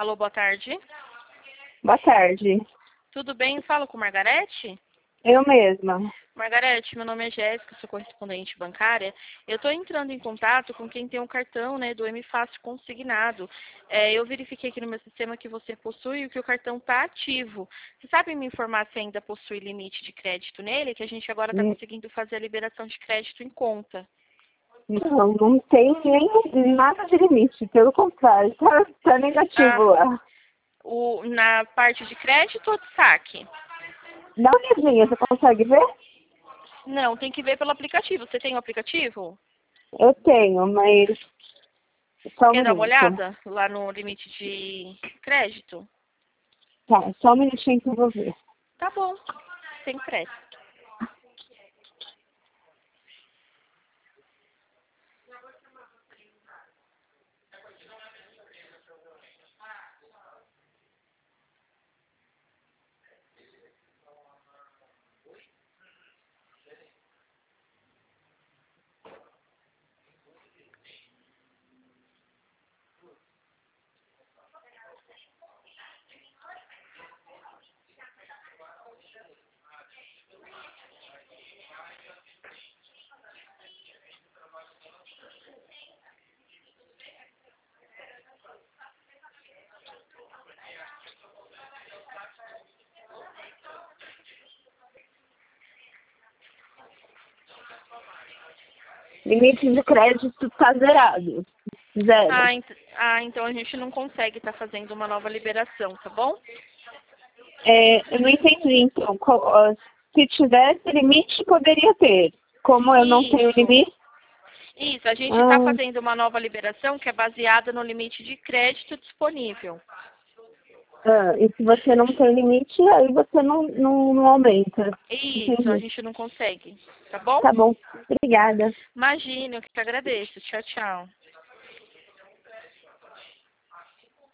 Alô, boa tarde. Boa tarde. Tudo bem? Falo com Margarete? Eu mesma. Margarete, meu nome é Jéssica, sou correspondente bancária. Eu estou entrando em contato com quem tem um cartão, do M Fácil consignado. Eu verifiquei aqui no meu sistema que você possui e que o cartão está ativo. Você sabe me informar se ainda possui limite de crédito nele? Que a gente agora está conseguindo fazer a liberação de crédito em conta. Não tem nem nada de limite, pelo contrário, tá negativo lá. Na parte de crédito ou de saque? Dá uma olhadinha, você consegue ver? Não, tem que ver pelo aplicativo. Você tem o aplicativo? Eu tenho, mas só um Quer dar uma minuto. olhada lá no limite de crédito? Tá, só um minutinho que eu vou ver. Tá bom, sem pressa. Limite de crédito tá zerado. Zero. Então a gente não consegue estar fazendo uma nova liberação, tá bom? Eu não entendi, então. Se tivesse limite, poderia ter. Como eu não tenho limite... Isso, a gente está fazendo uma nova liberação que é baseada no limite de crédito disponível. E se você não tem limite, aí você não aumenta. Isso, Entendi. a gente não consegue, tá bom? Tá bom. Obrigada. Imagina, eu que agradeço. Tchau, tchau.